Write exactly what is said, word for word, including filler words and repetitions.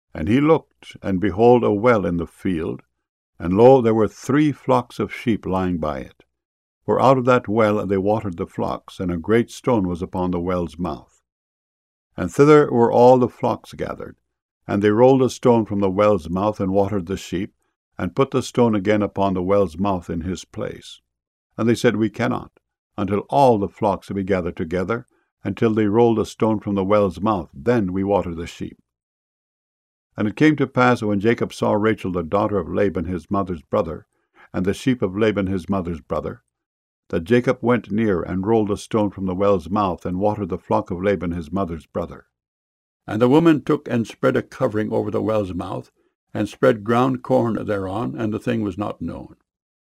And he looked, and behold a well in the field, and lo, there were three flocks of sheep lying by it. For out of that well they watered the flocks, and a great stone was upon the well's mouth. And thither were all the flocks gathered. And they rolled a stone from the well's mouth, and watered the sheep, and put the stone again upon the well's mouth in his place. And they said, We cannot, until all the flocks be gathered together, until they rolled a stone from the well's mouth, then we water the sheep. And it came to pass, when Jacob saw Rachel the daughter of Laban his mother's brother, and the sheep of Laban his mother's brother, that Jacob went near, and rolled a stone from the well's mouth, and watered the flock of Laban his mother's brother. And the woman took and spread a covering over the well's mouth, and spread ground corn thereon, and the thing was not known.